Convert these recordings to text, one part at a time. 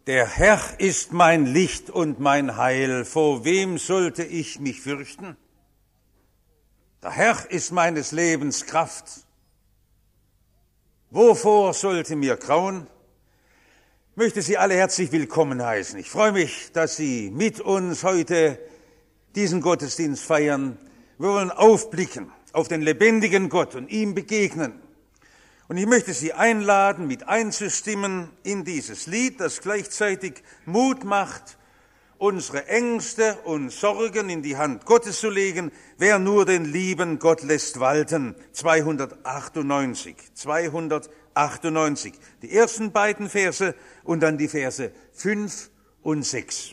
Der Herr ist mein Licht und mein Heil, vor wem sollte ich mich fürchten? Der Herr ist meines Lebens Kraft. Wovor sollte mir grauen? Ich möchte Sie alle herzlich willkommen heißen. Ich freue mich, dass Sie mit uns heute diesen Gottesdienst feiern. Wir wollen aufblicken auf den lebendigen Gott und ihm begegnen. Und ich möchte Sie einladen, mit einzustimmen in dieses Lied, das gleichzeitig Mut macht, unsere Ängste und Sorgen in die Hand Gottes zu legen. Wer nur den lieben Gott lässt walten. 298. Die ersten beiden Verse und dann die Verse 5 und 6.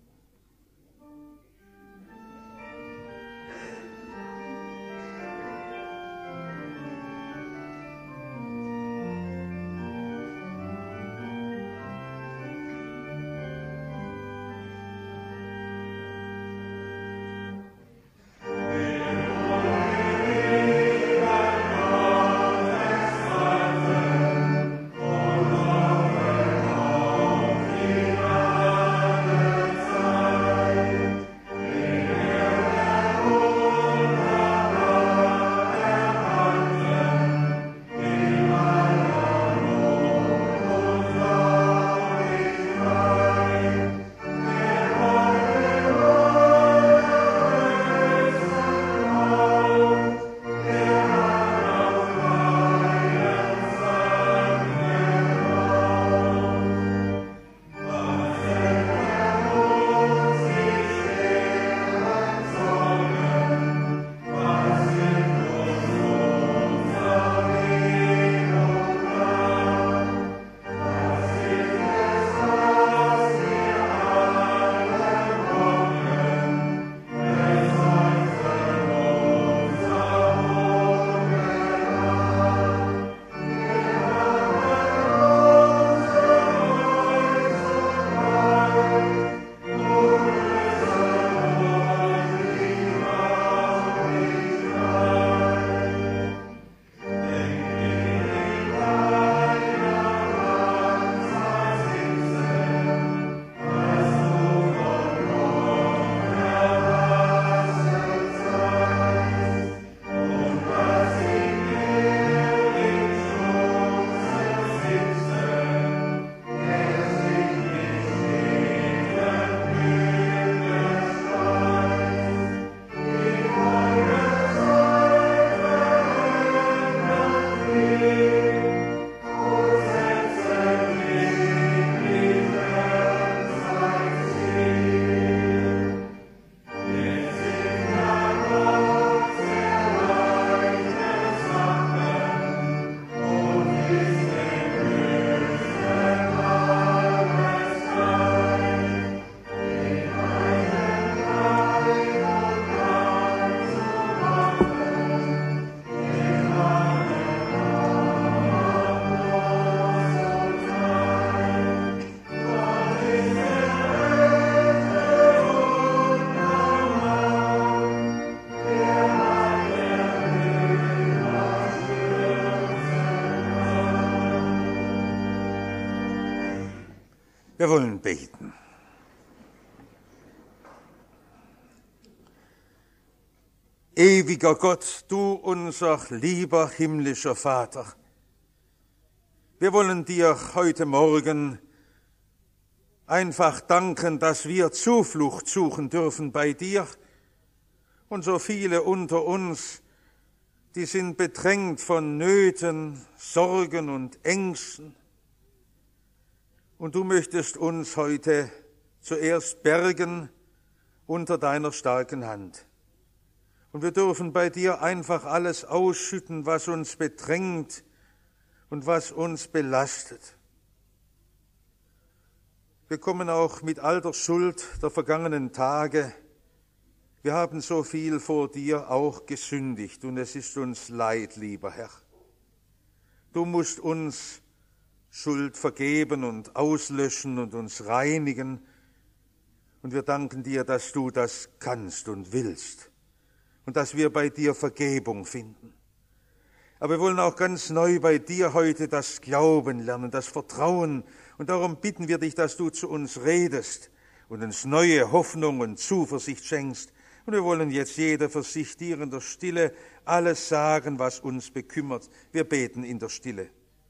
Wir wollen beten. Ewiger Gott, du unser lieber himmlischer Vater, wir wollen dir heute Morgen einfach danken, dass wir Zuflucht suchen dürfen bei dir. Und so viele unter uns, die sind bedrängt von Nöten, Sorgen und Ängsten. Und du möchtest uns heute zuerst bergen unter deiner starken Hand. Und wir dürfen bei dir einfach alles ausschütten, was uns bedrängt und was uns belastet. Wir kommen auch mit all der Schuld der vergangenen Tage. Wir haben so viel vor dir auch gesündigt und es ist uns leid, lieber Herr. Du musst uns Schuld vergeben und auslöschen und uns reinigen. Und wir danken dir, dass du das kannst und willst und dass wir bei dir Vergebung finden. Aber wir wollen auch ganz neu bei dir heute das Glauben lernen, das Vertrauen Und darum bitten wir dich, dass du zu uns redest und uns neue Hoffnung und Zuversicht schenkst. Und wir wollen jetzt jeder für sich dir in der Stille alles sagen, was uns bekümmert. Wir beten in der Stille.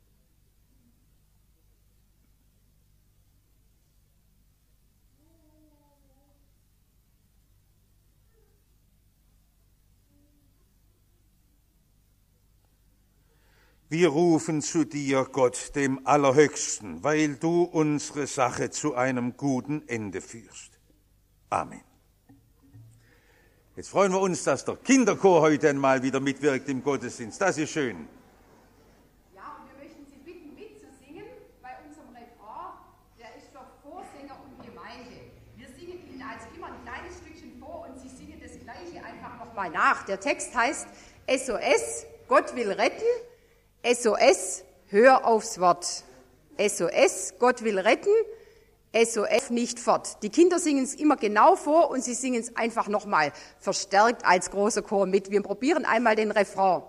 Wir rufen zu dir, Gott, dem Allerhöchsten, weil du unsere Sache zu einem guten Ende führst. Amen. Jetzt freuen wir uns, dass der Kinderchor heute einmal wieder mitwirkt im Gottesdienst. Das ist schön. Ja, und wir möchten Sie bitten, mitzusingen bei unserem Refrain. Der ist für Vorsänger und Gemeinde. Wir singen Ihnen als immer ein kleines Stückchen vor und Sie singen das Gleiche einfach nochmal nach. Der Text heißt SOS, Gott will retten. SOS, hör aufs Wort. SOS, Gott will retten. SOS, nicht fort. Die Kinder singen es immer genau vor und sie singen es einfach nochmal verstärkt als großer Chor mit. Wir probieren einmal den Refrain.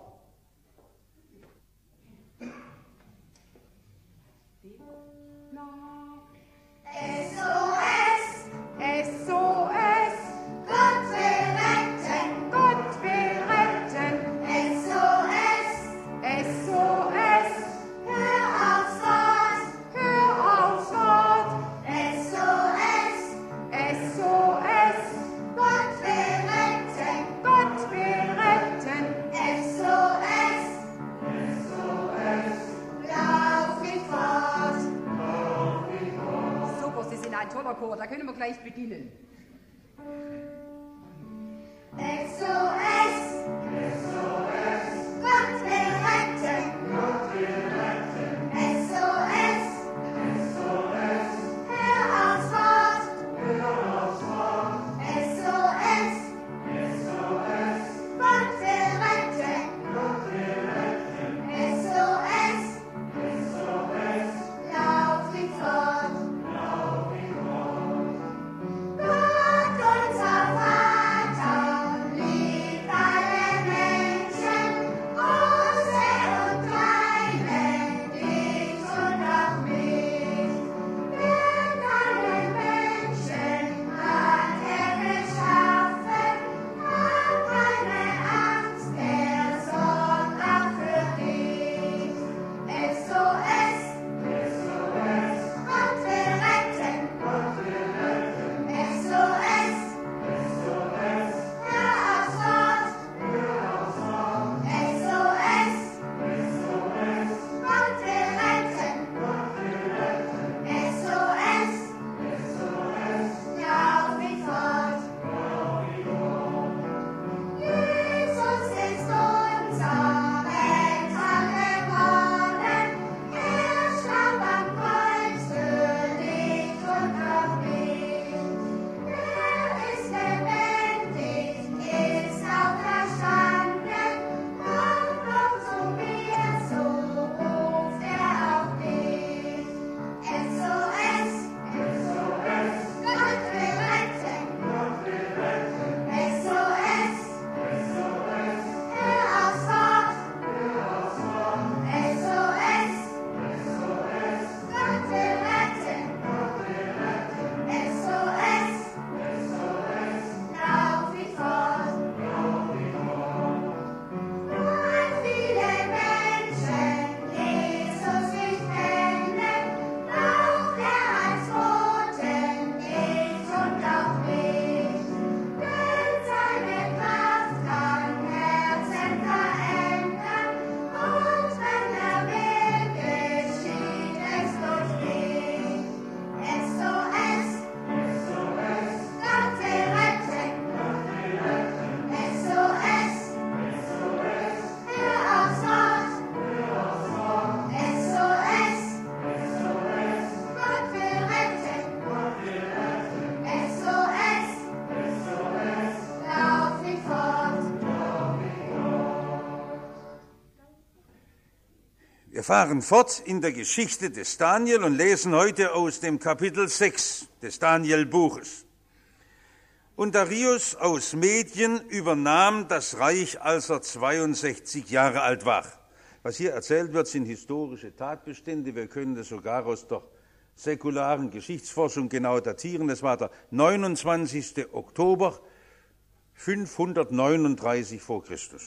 SOS, SOS, Gott will retten, Gott will retten. SOS, SOS, hör aufs Wort, hör aufs Wort. SOS, SOS, Gott will retten, Gott will retten. SOS, SOS, lauf mich fort. Super, Sie sind ein toller Chor, da können wir gleich beginnen. SOS, SOS, Gott will retten, Gott will retten. SOS, SOS, hör aufs Wort, hör aufs Wort. SOS, SOS, Gott will retten, Gott will retten. SOS, SOS, lauf mich fort, lauf mich fort. Gott, unser Vater, liebt alle Menschen, große und kleine, dich und auch mich. Denn alle Menschen hat geschaffen, hab keine Angst, sorgt auch für dich. SOS, SOS, Gott will retten, Gott will retten. SOS, SOS, hör aufs Wort, hör aufs Wort. SOS, SOS, Gott will retten, Gott will retten. SOS, SOS, lauf mich fort, lauf mich fort. Jesus ist unser Retter geworden, starb am Kreuz für dich und auch mich. Ist lebendig, ist auferstanden, komm zu mir, so ruft auch dich. SOS, SOS, Gott will retten, Gott will retten. SOS, SOS, hör aufs Wort, hör aufs Wort. SOS, SOS, Gott will retten, Gott will retten. SOS, SOS, lauf mich fort, lauf mich fort. Weil viele Menschen Jesus nicht kennen, braucht als Boten dich und auch mich. Denn seine Kraft kann Herzen verändern, und wenn will, geschieht es durch mich. SOS, SOS, Gott will retten, Gott will retten. SOS, SOS, hör aufs Wort, hör aufs Wort. SOS, SOS, Gott will retten, Gott will retten. SOS, SOS, lauf mich fort, lauf mich fort. Wir fahren fort in der Geschichte des Daniel und lesen heute aus dem Kapitel 6 des Daniel-Buches. Und Darius aus Medien übernahm das Reich, als er 62 Jahre alt war. Was hier erzählt wird, sind historische Tatbestände. Wir können das sogar aus der säkularen Geschichtsforschung genau datieren. Das war der 29. Oktober 539 vor Christus.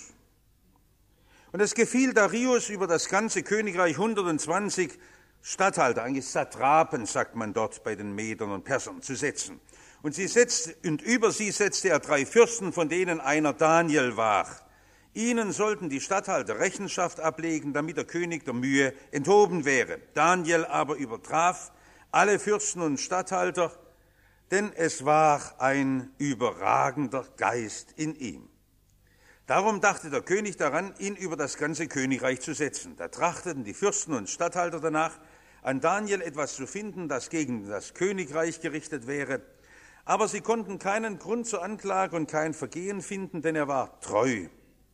Und es gefiel Darius, über das ganze Königreich 120 Statthalter, eigentlich Satrapen, sagt man dort bei den Medern und Persern, zu setzen. Und über sie setzte er 3 Fürsten, von denen einer Daniel war. Ihnen sollten die Statthalter Rechenschaft ablegen, damit der König der Mühe enthoben wäre. Daniel aber übertraf alle Fürsten und Statthalter, denn es war ein überragender Geist in ihm. Darum dachte der König daran, ihn über das ganze Königreich zu setzen. Da trachteten die Fürsten und Statthalter danach, an Daniel etwas zu finden, das gegen das Königreich gerichtet wäre. Aber sie konnten keinen Grund zur Anklage und kein Vergehen finden, denn er war treu,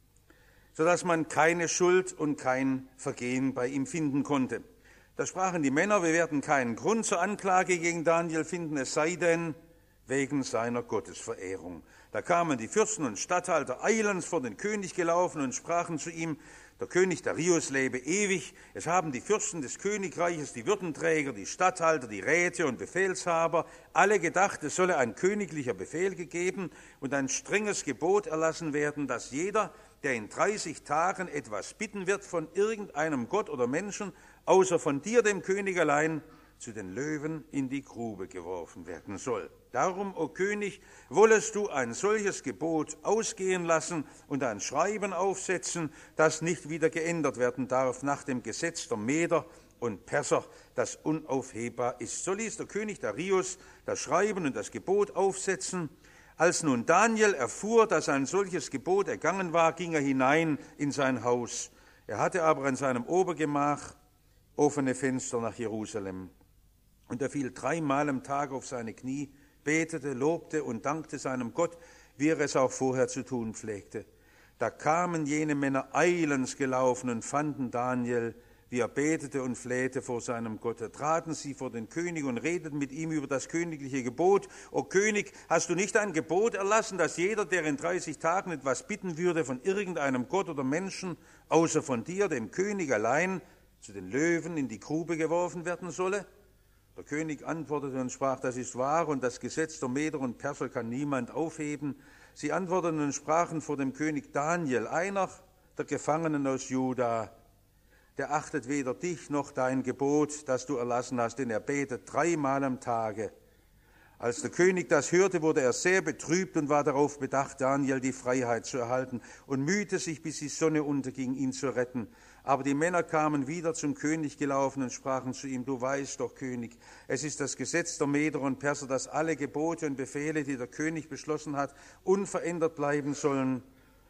sodass man keine Schuld und kein Vergehen bei ihm finden konnte. Da sprachen die Männer, wir werden keinen Grund zur Anklage gegen Daniel finden, es sei denn wegen seiner Gottesverehrung. Da kamen die Fürsten und Statthalter eilends vor den König gelaufen und sprachen zu ihm, der König Darius lebe ewig. Es haben die Fürsten des Königreiches, die Würdenträger, die Statthalter, die Räte und Befehlshaber alle gedacht, es solle ein königlicher Befehl gegeben und ein strenges Gebot erlassen werden, dass jeder, der in 30 Tagen etwas bitten wird von irgendeinem Gott oder Menschen, außer von dir, dem König allein, zu den Löwen in die Grube geworfen werden soll. Darum, o König, wollest du ein solches Gebot ausgehen lassen und ein Schreiben aufsetzen, das nicht wieder geändert werden darf nach dem Gesetz der Meder und Perser, das unaufhebbar ist. So ließ der König Darius das Schreiben und das Gebot aufsetzen. Als nun Daniel erfuhr, dass ein solches Gebot ergangen war, ging er hinein in sein Haus. Er hatte aber an seinem Obergemach offene Fenster nach Jerusalem. Und er fiel 3-mal am Tag auf seine Knie, betete, lobte und dankte seinem Gott, wie er es auch vorher zu tun pflegte. Da kamen jene Männer eilends gelaufen und fanden Daniel, wie er betete und flehte vor seinem Gott. Da traten sie vor den König und redeten mit ihm über das königliche Gebot. O König, hast du nicht ein Gebot erlassen, dass jeder, der in 30 Tagen etwas bitten würde von irgendeinem Gott oder Menschen, außer von dir, dem König allein, zu den Löwen in die Grube geworfen werden solle? Der König antwortete und sprach, das ist wahr, und das Gesetz der Meder und Perser kann niemand aufheben. Sie antworteten und sprachen vor dem König Daniel, einer der Gefangenen aus Juda, der achtet weder dich noch dein Gebot, das du erlassen hast, denn er betet 3-mal am Tage. Als der König das hörte, wurde er sehr betrübt und war darauf bedacht, Daniel die Freiheit zu erhalten und mühte sich, bis die Sonne unterging, ihn zu retten. Aber die Männer kamen wieder zum König gelaufen und sprachen zu ihm, du weißt doch, König, es ist das Gesetz der Meder und Perser, dass alle Gebote und Befehle, die der König beschlossen hat, unverändert bleiben sollen.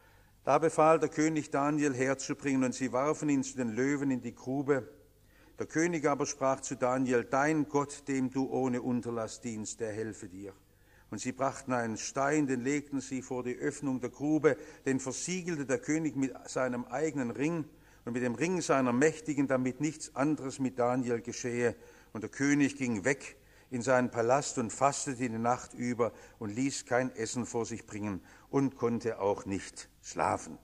Da befahl der König, Daniel herzubringen, und sie warfen ihn zu den Löwen in die Grube. Der König aber sprach zu Daniel, dein Gott, dem du ohne Unterlass dienst, der helfe dir. Und sie brachten einen Stein, den legten sie vor die Öffnung der Grube, den versiegelte der König mit seinem eigenen Ring und mit dem Ring seiner Mächtigen, damit nichts anderes mit Daniel geschehe. Und der König ging weg in seinen Palast und fastete die Nacht über und ließ kein Essen vor sich bringen und konnte auch nicht schlafen.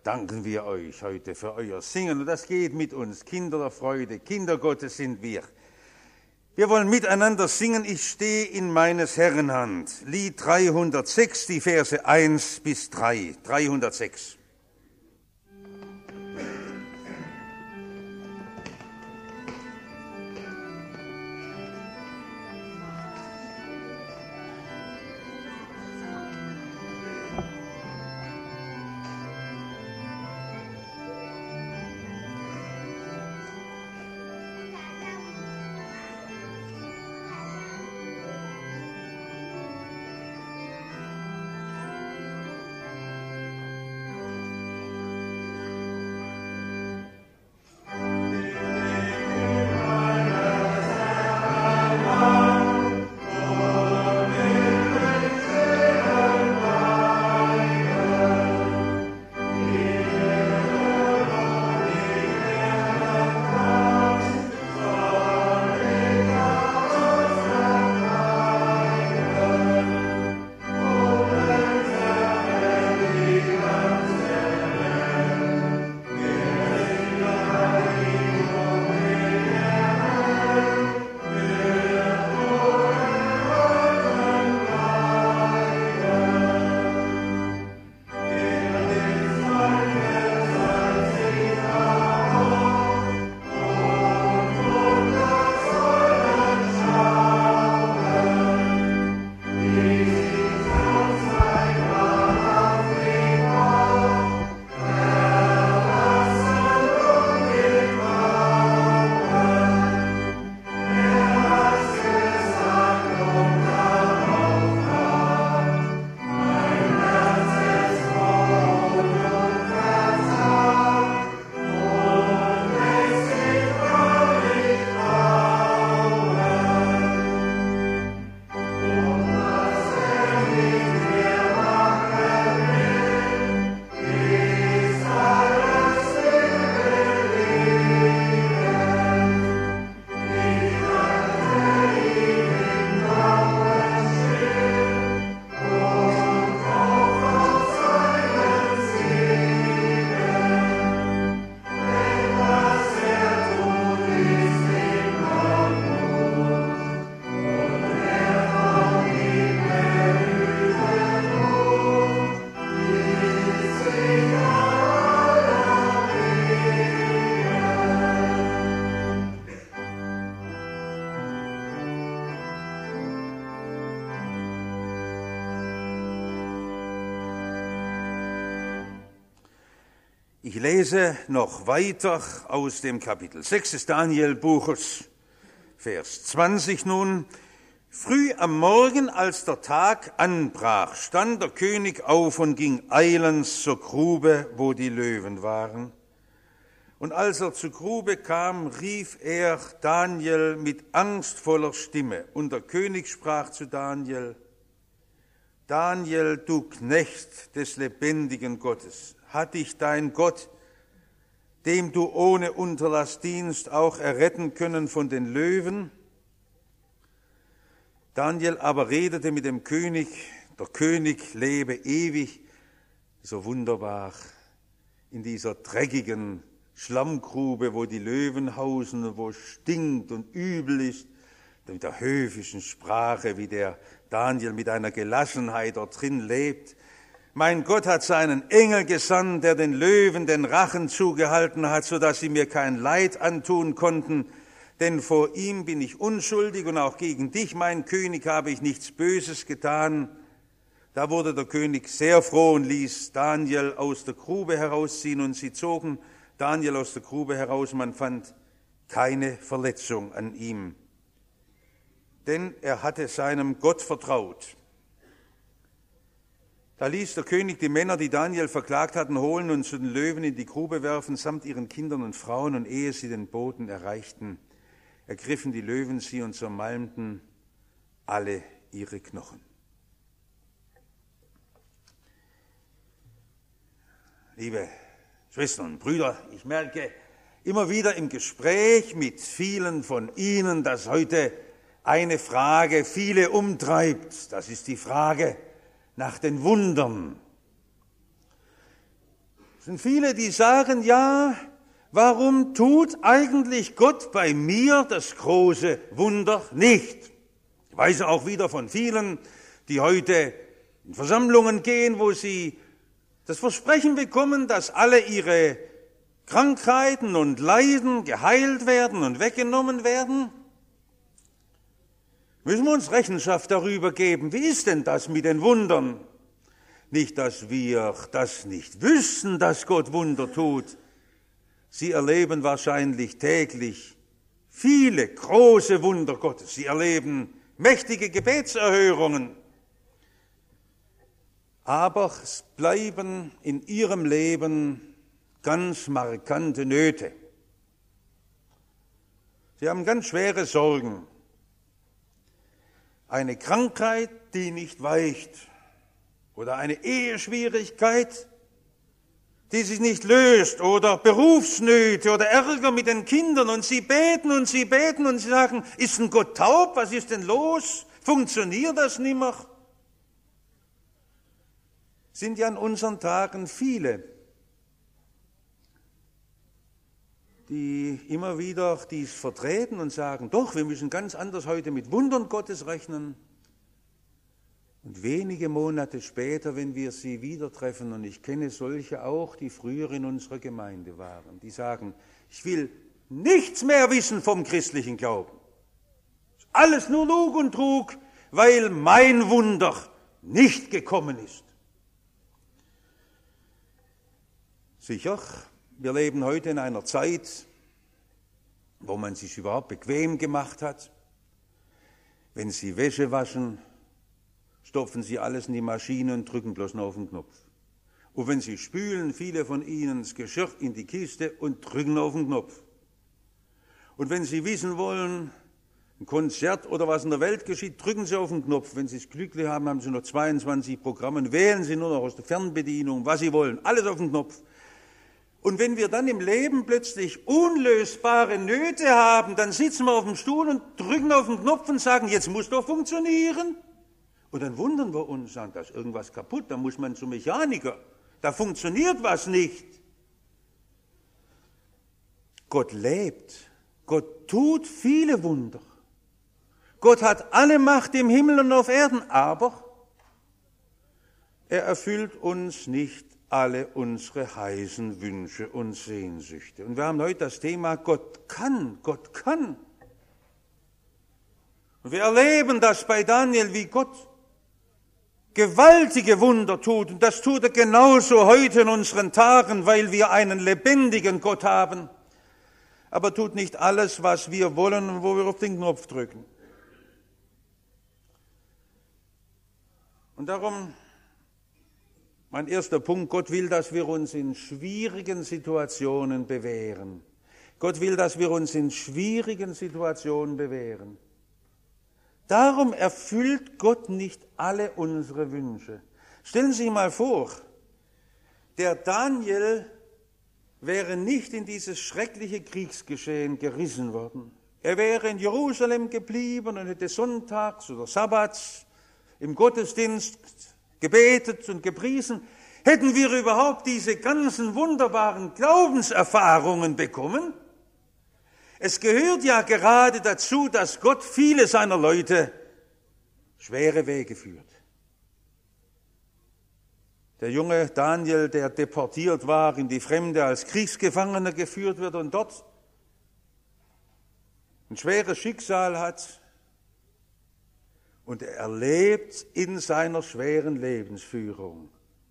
danken wir euch heute für euer Singen. Und das geht mit uns. Kinder der Freude, Kinder Gottes sind wir. Wir wollen miteinander singen, ich stehe in meines Herrn Hand. Lied 306, die Verse 1 bis 3. 306. Ich lese noch weiter aus dem Kapitel 6 des Daniel-Buches, Vers 20 nun. Früh am Morgen, als der Tag anbrach, stand der König auf und ging eilends zur Grube, wo die Löwen waren. Und als er zur Grube kam, rief er Daniel mit angstvoller Stimme. Und der König sprach zu Daniel: Daniel, du Knecht des lebendigen Gottes, hat dich dein Gott, dem du ohne Unterlass dienst, auch erretten können von den Löwen? Daniel aber redete mit dem König, der König lebe ewig, so wunderbar, in dieser dreckigen Schlammgrube, wo die Löwen hausen und wo es stinkt und übel ist, mit der höfischen Sprache, wie der Daniel mit einer Gelassenheit dort drin lebt. Mein Gott hat seinen Engel gesandt, der den Löwen den Rachen zugehalten hat, sodass sie mir kein Leid antun konnten. Denn vor ihm bin ich unschuldig und auch gegen dich, mein König, habe ich nichts Böses getan. Da wurde der König sehr froh und ließ Daniel aus der Grube herausziehen. Und sie zogen Daniel aus der Grube heraus. Man fand keine Verletzung an ihm, denn er hatte seinem Gott vertraut. Da ließ der König die Männer, die Daniel verklagt hatten, holen und zu den Löwen in die Grube werfen, samt ihren Kindern und Frauen. Und ehe sie den Boden erreichten, ergriffen die Löwen sie und zermalmten alle ihre Knochen. Liebe Schwestern und Brüder, ich merke immer wieder im Gespräch mit vielen von Ihnen, dass heute eine Frage viele umtreibt. Das ist die Frage nach den Wundern. Es sind viele, die sagen, ja, warum tut eigentlich Gott bei mir das große Wunder nicht? Ich weiß auch wieder von vielen, die heute in Versammlungen gehen, wo sie das Versprechen bekommen, dass alle ihre Krankheiten und Leiden geheilt werden und weggenommen werden. Müssen wir uns Rechenschaft darüber geben, wie ist denn das mit den Wundern? Nicht, dass wir das nicht wüssten, dass Gott Wunder tut. Sie erleben wahrscheinlich täglich viele große Wunder Gottes. Sie erleben mächtige Gebetserhörungen. Aber es bleiben in ihrem Leben ganz markante Nöte. Sie haben ganz schwere Sorgen. Eine Krankheit, die nicht weicht. Oder eine Eheschwierigkeit, die sich nicht löst. Oder Berufsnöte oder Ärger mit den Kindern. Und sie beten und sie beten und sie sagen, ist denn Gott taub? Was ist denn los? Funktioniert das nimmer? Sind ja in unseren Tagen viele, die immer wieder dies vertreten und sagen, doch, wir müssen ganz anders heute mit Wundern Gottes rechnen. Und wenige Monate später, wenn wir sie wieder treffen, und ich kenne solche auch, die früher in unserer Gemeinde waren, die sagen, ich will nichts mehr wissen vom christlichen Glauben. Alles nur Lug und Trug, weil mein Wunder nicht gekommen ist. Sicher, wir leben heute in einer Zeit, wo man sich überhaupt bequem gemacht hat. Wenn Sie Wäsche waschen, stopfen Sie alles in die Maschine und drücken bloß noch auf den Knopf. Und wenn Sie spülen, viele von Ihnen das Geschirr in die Kiste und drücken auf den Knopf. Und wenn Sie wissen wollen, ein Konzert oder was in der Welt geschieht, drücken Sie auf den Knopf. Wenn Sie es glücklich haben, haben Sie noch 22 Programme und wählen Sie nur noch aus der Fernbedienung, was Sie wollen. Alles auf den Knopf. Und wenn wir dann im Leben plötzlich unlösbare Nöte haben, dann sitzen wir auf dem Stuhl und drücken auf den Knopf und sagen, jetzt muss doch funktionieren. Und dann wundern wir uns, sagen, da ist irgendwas kaputt, da muss man zum Mechaniker, da funktioniert was nicht. Gott lebt, Gott tut viele Wunder. Gott hat alle Macht im Himmel und auf Erden, aber er erfüllt uns nicht alle unsere heißen Wünsche und Sehnsüchte. Und wir haben heute das Thema Gott kann, Gott kann. Und wir erleben das bei Daniel, wie Gott gewaltige Wunder tut. Und das tut er genauso heute in unseren Tagen, weil wir einen lebendigen Gott haben. Aber tut nicht alles, was wir wollen und wo wir auf den Knopf drücken. Und darum mein erster Punkt, Gott will, dass wir uns in schwierigen Situationen bewähren. Gott will, dass wir uns in schwierigen Situationen bewähren. Darum erfüllt Gott nicht alle unsere Wünsche. Stellen Sie sich mal vor, der Daniel wäre nicht in dieses schreckliche Kriegsgeschehen gerissen worden. Er wäre in Jerusalem geblieben und hätte sonntags oder sabbats im Gottesdienst gebetet und gepriesen. Hätten wir überhaupt diese ganzen wunderbaren Glaubenserfahrungen bekommen? Es gehört ja gerade dazu, dass Gott viele seiner Leute schwere Wege führt. Der junge Daniel, der deportiert war in die Fremde, als Kriegsgefangener geführt wird und dort ein schweres Schicksal hat, und er erlebt in seiner schweren Lebensführung,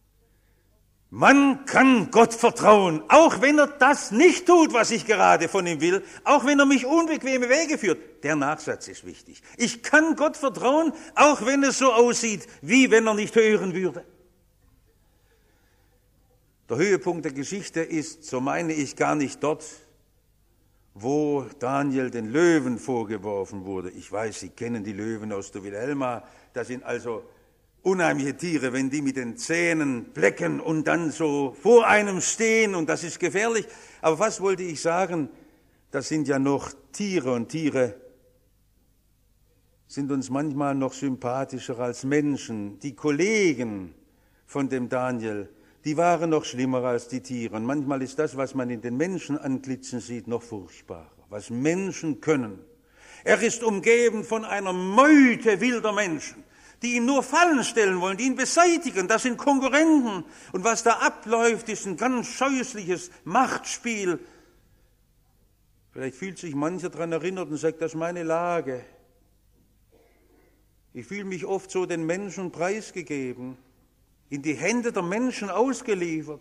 man kann Gott vertrauen, auch wenn er das nicht tut, was ich gerade von ihm will, auch wenn er mich unbequeme Wege führt. Der Nachsatz ist wichtig. Ich kann Gott vertrauen, auch wenn es so aussieht, wie wenn er nicht hören würde. Der Höhepunkt der Geschichte ist, so meine ich, gar nicht dort, wo Daniel den Löwen vorgeworfen wurde. Ich weiß, Sie kennen die Löwen aus der Wilhelma. Das sind also unheimliche Tiere, wenn die mit den Zähnen blecken und dann so vor einem stehen, und das ist gefährlich. Aber was wollte ich sagen? Das sind ja noch Tiere, und Tiere sind uns manchmal noch sympathischer als Menschen. Die Kollegen von dem Daniel, die waren noch schlimmer als die Tiere. Und manchmal ist das, was man in den Menschenantlitzen sieht, noch furchtbarer. Was Menschen können. Er ist umgeben von einer Meute wilder Menschen, die ihn nur fallen stellen wollen, die ihn beseitigen. Das sind Konkurrenten. Und was da abläuft, ist ein ganz scheußliches Machtspiel. Vielleicht fühlt sich mancher daran erinnert und sagt, das ist meine Lage. Ich fühle mich oft so den Menschen preisgegeben, in die Hände der Menschen ausgeliefert.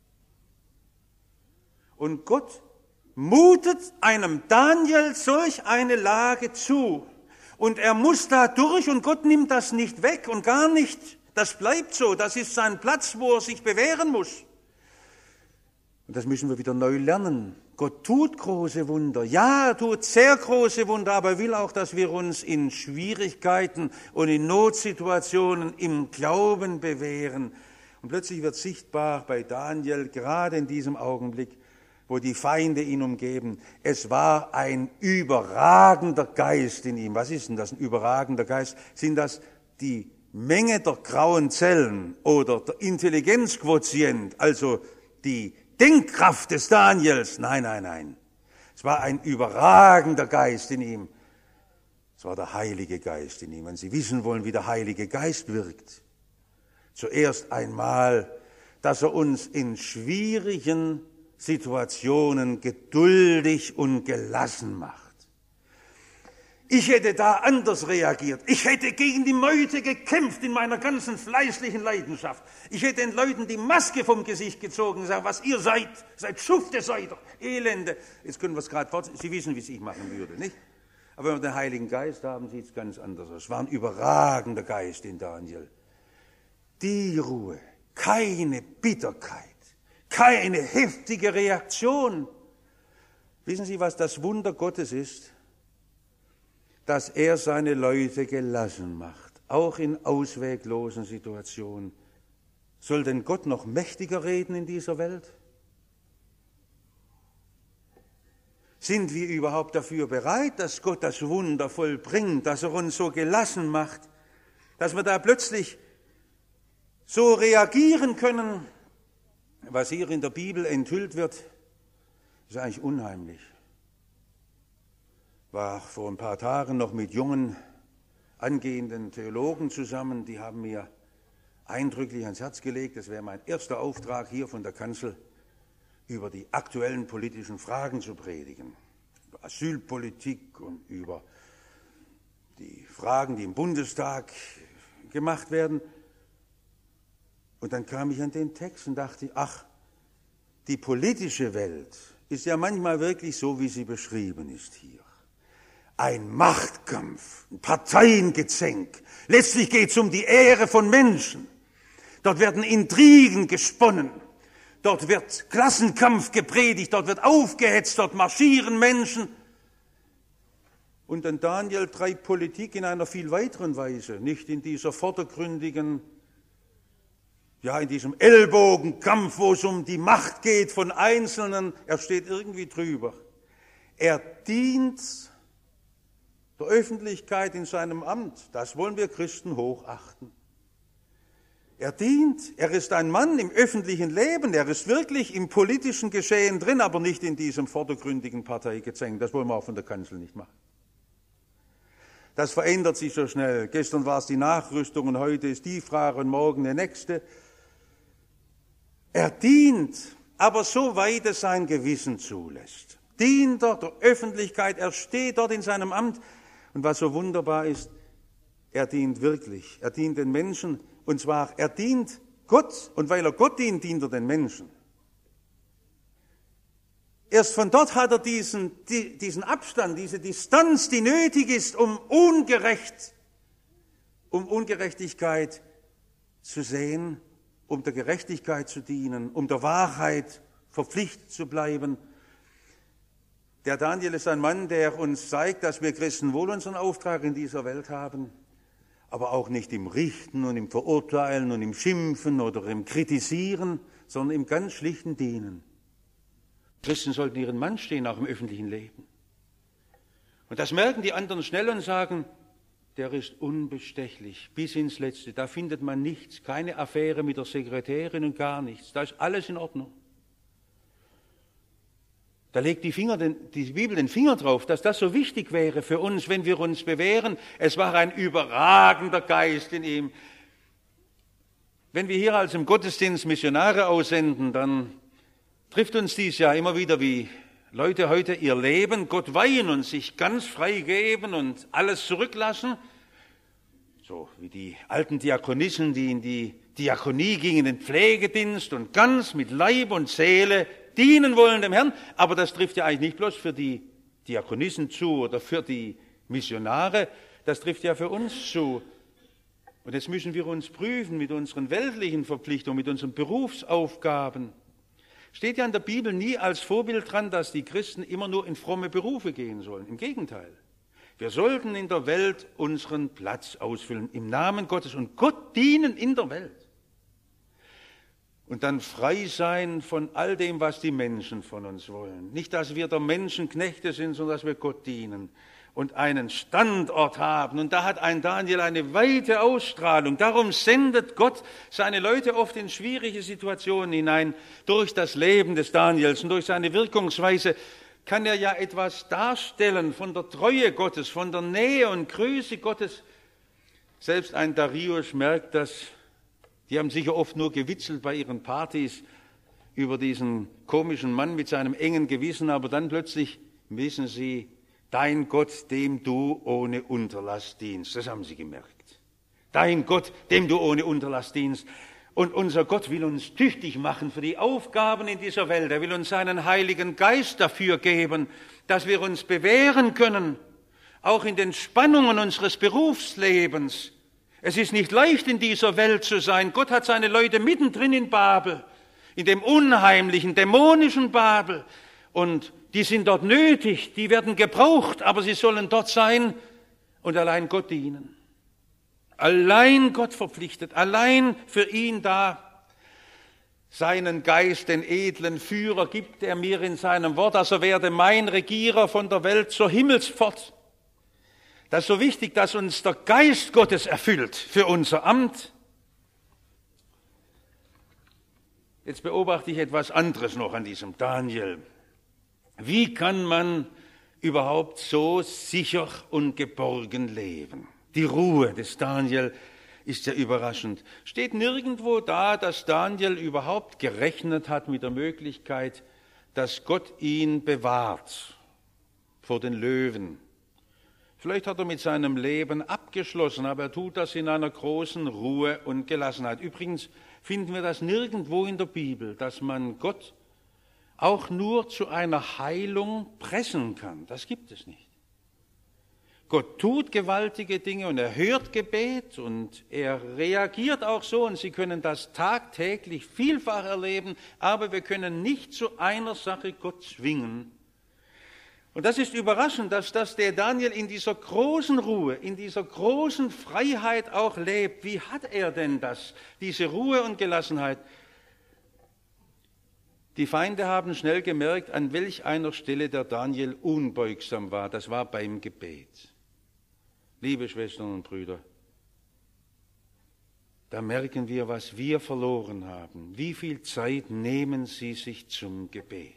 Und Gott mutet einem Daniel solch eine Lage zu. Und er muss da durch und Gott nimmt das nicht weg und gar nicht. Das bleibt so, das ist sein Platz, wo er sich bewähren muss. Und das müssen wir wieder neu lernen. Gott tut große Wunder. Ja, er tut sehr große Wunder, aber er will auch, dass wir uns in Schwierigkeiten und in Notsituationen im Glauben bewähren. Und plötzlich wird sichtbar bei Daniel, gerade in diesem Augenblick, wo die Feinde ihn umgeben, es war ein überragender Geist in ihm. Was ist denn das, ein überragender Geist? Sind das die Menge der grauen Zellen oder der Intelligenzquotient, also die Denkkraft des Daniels? Nein, nein, nein. Es war ein überragender Geist in ihm. Es war der Heilige Geist in ihm. Wenn Sie wissen wollen, wie der Heilige Geist wirkt, zuerst einmal, dass er uns in schwierigen Situationen geduldig und gelassen macht. Ich hätte da anders reagiert. Ich hätte gegen die Meute gekämpft in meiner ganzen fleißlichen Leidenschaft. Ich hätte den Leuten die Maske vom Gesicht gezogen und gesagt, was ihr seid Schufte, seid ihr, Elende. Jetzt können wir es gerade fortsetzen. Sie wissen, wie es ich machen würde, nicht? Aber wenn wir den Heiligen Geist haben, sieht es ganz anders aus. Es war ein überragender Geist in Daniel. Die Ruhe, keine Bitterkeit, keine heftige Reaktion. Wissen Sie, was das Wunder Gottes ist? Dass er seine Leute gelassen macht, auch in ausweglosen Situationen. Soll denn Gott noch mächtiger reden in dieser Welt? Sind wir überhaupt dafür bereit, dass Gott das Wunder vollbringt, dass er uns so gelassen macht, dass wir da plötzlich so reagieren können? Was hier in der Bibel enthüllt wird, ist eigentlich unheimlich. Ich war vor ein paar Tagen noch mit jungen, angehenden Theologen zusammen, die haben mir eindrücklich ans Herz gelegt, das wäre mein erster Auftrag hier von der Kanzel, über die aktuellen politischen Fragen zu predigen, über Asylpolitik und über die Fragen, die im Bundestag gemacht werden. Und dann kam ich an den Text und dachte, ach, die politische Welt ist ja manchmal wirklich so, wie sie beschrieben ist hier. Ein Machtkampf, ein Parteiengezänk. Letztlich geht es um die Ehre von Menschen. Dort werden Intrigen gesponnen. Dort wird Klassenkampf gepredigt, dort wird aufgehetzt, dort marschieren Menschen. Und dann Daniel treibt Politik in einer viel weiteren Weise, nicht in dieser vordergründigen, ja, in diesem Ellbogenkampf, wo es um die Macht geht von Einzelnen. Er steht irgendwie drüber. Er dient der Öffentlichkeit in seinem Amt. Das wollen wir Christen hochachten. Er dient, er ist ein Mann im öffentlichen Leben, er ist wirklich im politischen Geschehen drin, aber nicht in diesem vordergründigen Parteigezänk. Das wollen wir auch von der Kanzel nicht machen. Das verändert sich so schnell. Gestern war es die Nachrüstung und heute ist die Frage und morgen die nächste. Er dient, aber so weit es sein Gewissen zulässt. Dient er der Öffentlichkeit, er steht dort in seinem Amt. Und was so wunderbar ist, er dient wirklich. Er dient den Menschen. Und zwar, er dient Gott. Und weil er Gott dient, dient er den Menschen. Erst von dort hat er diesen Abstand, diese Distanz, die nötig ist, um Ungerechtigkeit zu sehen, um der Gerechtigkeit zu dienen, um der Wahrheit verpflichtet zu bleiben. Der Daniel ist ein Mann, der uns zeigt, dass wir Christen wohl unseren Auftrag in dieser Welt haben, aber auch nicht im Richten und im Verurteilen und im Schimpfen oder im Kritisieren, sondern im ganz schlichten Dienen. Christen sollten ihren Mann stehen, auch im öffentlichen Leben. Und das merken die anderen schnell und sagen, der ist unbestechlich, bis ins Letzte. Da findet man nichts, keine Affäre mit der Sekretärin und gar nichts. Da ist alles in Ordnung. Da legt die Bibel den Finger drauf, dass das so wichtig wäre für uns, wenn wir uns bewähren. Es war ein überragender Geist in ihm. Wenn wir hier als im Gottesdienst Missionare aussenden, dann trifft uns dies ja immer wieder, wie Leute heute ihr Leben Gott weihen und sich ganz frei geben und alles zurücklassen. So wie die alten Diakonissen, die in die Diakonie gingen, in den Pflegedienst und ganz mit Leib und Seele dienen wollen dem Herrn. Aber das trifft ja eigentlich nicht bloß für die Diakonissen zu oder für die Missionare, das trifft ja für uns zu. Und jetzt müssen wir uns prüfen mit unseren weltlichen Verpflichtungen, mit unseren Berufsaufgaben. Steht ja in der Bibel nie als Vorbild dran, dass die Christen immer nur in fromme Berufe gehen sollen. Im Gegenteil. Wir sollten in der Welt unseren Platz ausfüllen, im Namen Gottes und Gott dienen in der Welt. Und dann frei sein von all dem, was die Menschen von uns wollen. Nicht, dass wir der Menschen Knechte sind, sondern dass wir Gott dienen und einen Standort haben. Und da hat ein Daniel eine weite Ausstrahlung. Darum sendet Gott seine Leute oft in schwierige Situationen hinein. Durch das Leben des Daniels und durch seine Wirkungsweise kann er ja etwas darstellen von der Treue Gottes, von der Nähe und Größe Gottes. Selbst ein Darius merkt das. Die haben sicher oft nur gewitzelt bei ihren Partys über diesen komischen Mann mit seinem engen Gewissen, aber dann plötzlich wissen sie, dein Gott, dem du ohne Unterlass dienst. Das haben sie gemerkt. Dein Gott, dem du ohne Unterlass dienst. Und unser Gott will uns tüchtig machen für die Aufgaben in dieser Welt. Er will uns seinen Heiligen Geist dafür geben, dass wir uns bewähren können, auch in den Spannungen unseres Berufslebens. Es ist nicht leicht, in dieser Welt zu sein. Gott hat seine Leute mittendrin in Babel, in dem unheimlichen, dämonischen Babel. Und die sind dort nötig, die werden gebraucht, aber sie sollen dort sein und allein Gott dienen. Allein Gott verpflichtet, allein für ihn da. Seinen Geist, den edlen Führer, gibt er mir in seinem Wort, also werde mein Regierer von der Welt zur Himmelspfort. Das ist so wichtig, dass uns der Geist Gottes erfüllt für unser Amt. Jetzt beobachte ich etwas anderes noch an diesem Daniel. Wie kann man überhaupt so sicher und geborgen leben? Die Ruhe des Daniel ist ja überraschend. Steht nirgendwo da, dass Daniel überhaupt gerechnet hat mit der Möglichkeit, dass Gott ihn bewahrt vor den Löwen. Vielleicht hat er mit seinem Leben abgeschlossen, aber er tut das in einer großen Ruhe und Gelassenheit. Übrigens finden wir das nirgendwo in der Bibel, dass man Gott auch nur zu einer Heilung pressen kann. Das gibt es nicht. Gott tut gewaltige Dinge und er hört Gebet und er reagiert auch so und Sie können das tagtäglich vielfach erleben, aber wir können nicht zu einer Sache Gott zwingen. Und das ist überraschend, dass das der Daniel in dieser großen Ruhe, in dieser großen Freiheit auch lebt. Wie hat er denn das, diese Ruhe und Gelassenheit? Die Feinde haben schnell gemerkt, an welch einer Stelle der Daniel unbeugsam war. Das war beim Gebet. Liebe Schwestern und Brüder, da merken wir, was wir verloren haben. Wie viel Zeit nehmen Sie sich zum Gebet?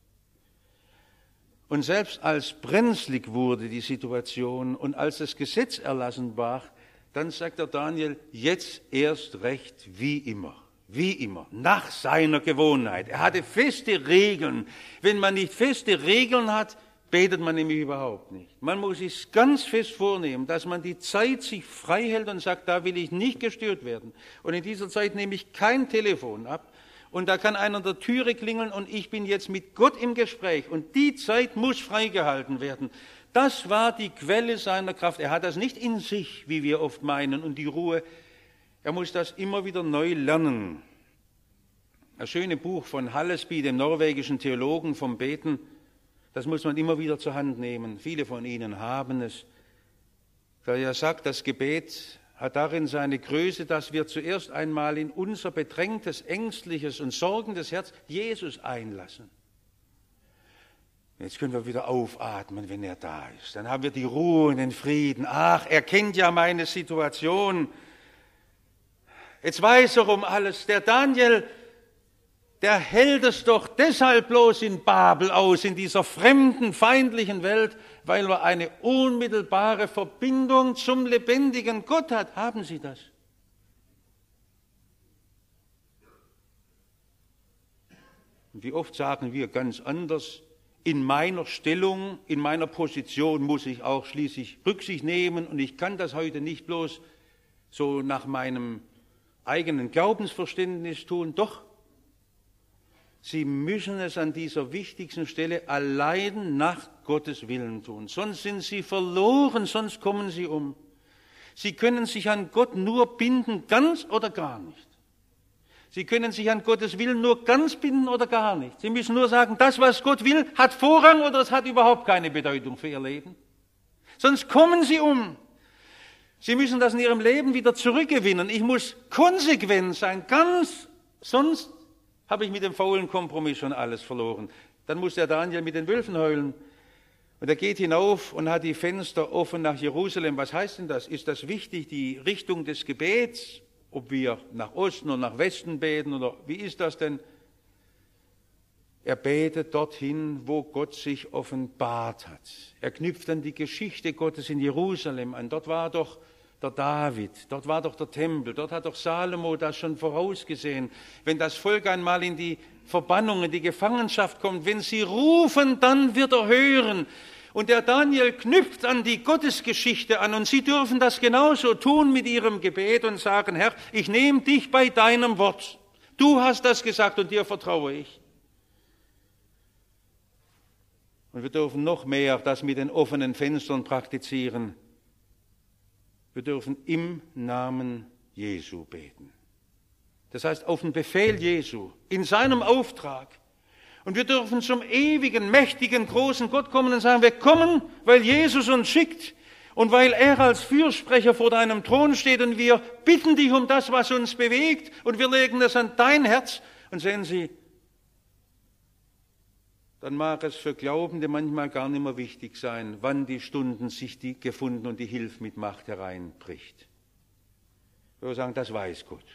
Und selbst als brenzlig wurde die Situation und als das Gesetz erlassen war, dann sagt der Daniel, jetzt erst recht wie immer, nach seiner Gewohnheit. Er hatte feste Regeln. Wenn man nicht feste Regeln hat, betet man nämlich überhaupt nicht. Man muss sich ganz fest vornehmen, dass man die Zeit sich frei hält und sagt, da will ich nicht gestört werden. Und in dieser Zeit nehme ich kein Telefon ab. Und da kann einer an der Türe klingeln und ich bin jetzt mit Gott im Gespräch. Und die Zeit muss freigehalten werden. Das war die Quelle seiner Kraft. Er hat das nicht in sich, wie wir oft meinen, und die Ruhe. Er muss das immer wieder neu lernen. Das schöne Buch von Hallesby, dem norwegischen Theologen, vom Beten, das muss man immer wieder zur Hand nehmen. Viele von Ihnen haben es. Da er sagt, das Gebet hat darin seine Größe, dass wir zuerst einmal in unser bedrängtes, ängstliches und sorgendes Herz Jesus einlassen. Jetzt können wir wieder aufatmen, wenn er da ist. Dann haben wir die Ruhe und den Frieden. Ach, er kennt ja meine Situation. Jetzt weiß er um alles. Der Daniel, der hält es doch deshalb bloß in Babel aus, in dieser fremden, feindlichen Welt, weil er eine unmittelbare Verbindung zum lebendigen Gott hat. Haben Sie das? Und wie oft sagen wir ganz anders, in meiner Stellung, in meiner Position muss ich auch schließlich Rücksicht nehmen und ich kann das heute nicht bloß so nach meinem eigenen Glaubensverständnis tun. Doch, Sie müssen es an dieser wichtigsten Stelle allein nach Gottes Willen tun. Sonst sind Sie verloren, sonst kommen Sie um. Sie können sich an Gott nur binden, ganz oder gar nicht. Sie können sich an Gottes Willen nur ganz binden oder gar nicht. Sie müssen nur sagen, das, was Gott will, hat Vorrang oder es hat überhaupt keine Bedeutung für Ihr Leben. Sonst kommen Sie um. Sie müssen das in Ihrem Leben wieder zurückgewinnen. Ich muss konsequent sein, sonst habe ich mit dem faulen Kompromiss schon alles verloren. Dann muss der Daniel mit den Wölfen heulen. Und er geht hinauf und hat die Fenster offen nach Jerusalem. Was heißt denn das? Ist das wichtig, die Richtung des Gebets? Ob wir nach Osten oder nach Westen beten oder wie ist das denn? Er betet dorthin, wo Gott sich offenbart hat. Er knüpft an die Geschichte Gottes in Jerusalem an. Dort war doch der David, dort war doch der Tempel, dort hat doch Salomo das schon vorausgesehen. Wenn das Volk einmal in die Verbannung, in die Gefangenschaft kommt, wenn sie rufen, dann wird er hören. Und der Daniel knüpft an die Gottesgeschichte an und Sie dürfen das genauso tun mit Ihrem Gebet und sagen, Herr, ich nehme dich bei deinem Wort. Du hast das gesagt und dir vertraue ich. Und wir dürfen noch mehr das mit den offenen Fenstern praktizieren. Wir dürfen im Namen Jesu beten. Das heißt, auf den Befehl Jesu, in seinem Auftrag. Und wir dürfen zum ewigen, mächtigen, großen Gott kommen und sagen, wir kommen, weil Jesus uns schickt und weil er als Fürsprecher vor deinem Thron steht und wir bitten dich um das, was uns bewegt und wir legen das an dein Herz. Und sehen Sie, dann mag es für Glaubende manchmal gar nicht mehr wichtig sein, wann die Stunden sich die gefunden und die Hilfe mit Macht hereinbricht. Wir sagen, das weiß Gott.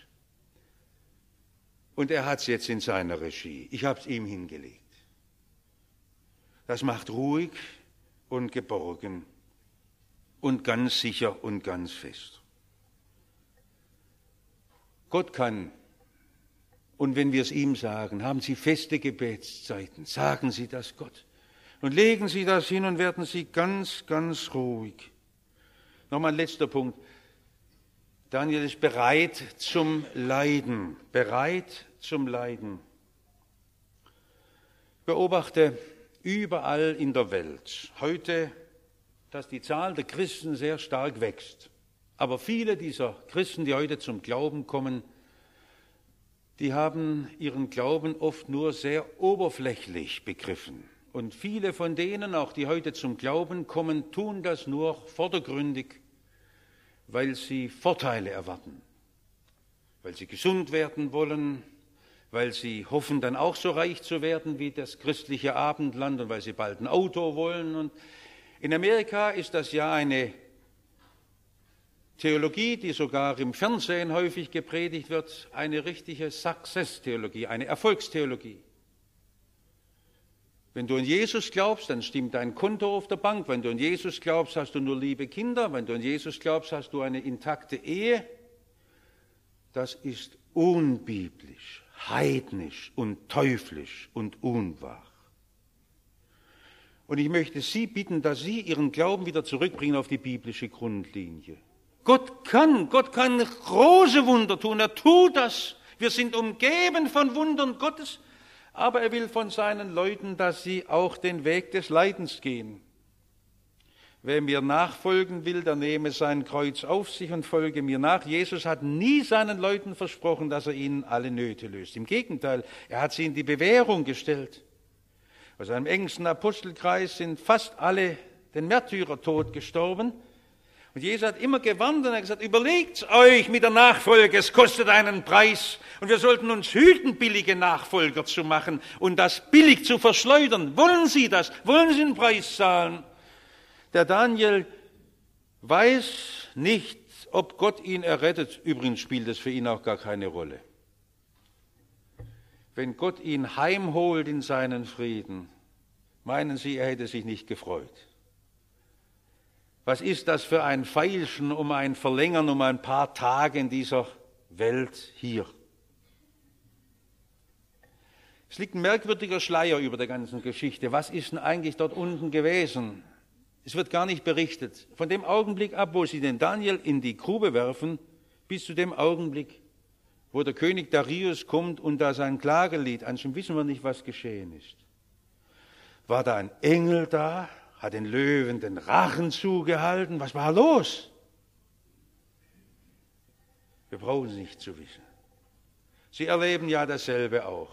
Und er hat es jetzt in seiner Regie. Ich habe es ihm hingelegt. Das macht ruhig und geborgen und ganz sicher und ganz fest. Gott kann. Und wenn wir es ihm sagen, haben Sie feste Gebetszeiten. Sagen Sie das Gott. Und legen Sie das hin und werden Sie ganz, ganz ruhig. Nochmal ein letzter Punkt. Daniel ist bereit zum Leiden. Bereit zum Leiden. Ich beobachte überall in der Welt heute, dass die Zahl der Christen sehr stark wächst. Aber viele dieser Christen, die heute zum Glauben kommen, die haben ihren Glauben oft nur sehr oberflächlich begriffen. Und viele von denen, auch die heute zum Glauben kommen, tun das nur vordergründig, weil sie Vorteile erwarten, weil sie gesund werden wollen, weil sie hoffen, dann auch so reich zu werden wie das christliche Abendland und weil sie bald ein Auto wollen. Und in Amerika ist das ja eine Theologie, die sogar im Fernsehen häufig gepredigt wird, eine richtige Success-Theologie, eine Erfolgstheologie. Wenn du an Jesus glaubst, dann stimmt dein Konto auf der Bank. Wenn du an Jesus glaubst, hast du nur liebe Kinder. Wenn du an Jesus glaubst, hast du eine intakte Ehe. Das ist unbiblisch, heidnisch und teuflisch und unwahr. Und ich möchte Sie bitten, dass Sie Ihren Glauben wieder zurückbringen auf die biblische Grundlinie. Gott kann große Wunder tun, er tut das. Wir sind umgeben von Wundern Gottes, aber er will von seinen Leuten, dass sie auch den Weg des Leidens gehen. Wer mir nachfolgen will, der nehme sein Kreuz auf sich und folge mir nach. Jesus hat nie seinen Leuten versprochen, dass er ihnen alle Nöte löst. Im Gegenteil, er hat sie in die Bewährung gestellt. Aus seinem engsten Apostelkreis sind fast alle den Märtyrertod gestorben. Und Und Jesus hat immer gewarnt und hat gesagt, überlegt's euch mit der Nachfolge, es kostet einen Preis. Und wir sollten uns hüten, billige Nachfolger zu machen und das billig zu verschleudern. Wollen Sie das? Wollen Sie den Preis zahlen? Der Daniel weiß nicht, ob Gott ihn errettet. Übrigens spielt es für ihn auch gar keine Rolle. Wenn Gott ihn heimholt in seinen Frieden, meinen Sie, er hätte sich nicht gefreut? Was ist das für ein Feilschen um ein Verlängern, um ein paar Tage in dieser Welt hier? Es liegt ein merkwürdiger Schleier über der ganzen Geschichte. Was ist denn eigentlich dort unten gewesen? Es wird gar nicht berichtet. Von dem Augenblick ab, wo sie den Daniel in die Grube werfen, bis zu dem Augenblick, wo der König Darius kommt und da sein Klagelied anstimmt, wissen wir nicht, was geschehen ist. War da ein Engel da? Hat den Löwen den Rachen zugehalten? Was war los? Wir brauchen es nicht zu wissen. Sie erleben ja dasselbe auch.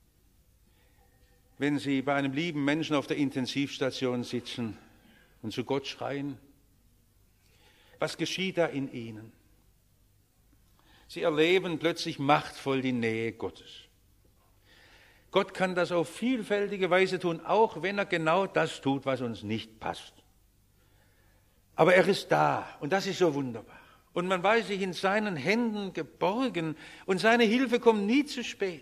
Wenn Sie bei einem lieben Menschen auf der Intensivstation sitzen und zu Gott schreien, was geschieht da in Ihnen? Sie erleben plötzlich machtvoll die Nähe Gottes. Gott kann das auf vielfältige Weise tun, auch wenn er genau das tut, was uns nicht passt. Aber er ist da und das ist so wunderbar. Und man weiß sich in seinen Händen geborgen und seine Hilfe kommt nie zu spät.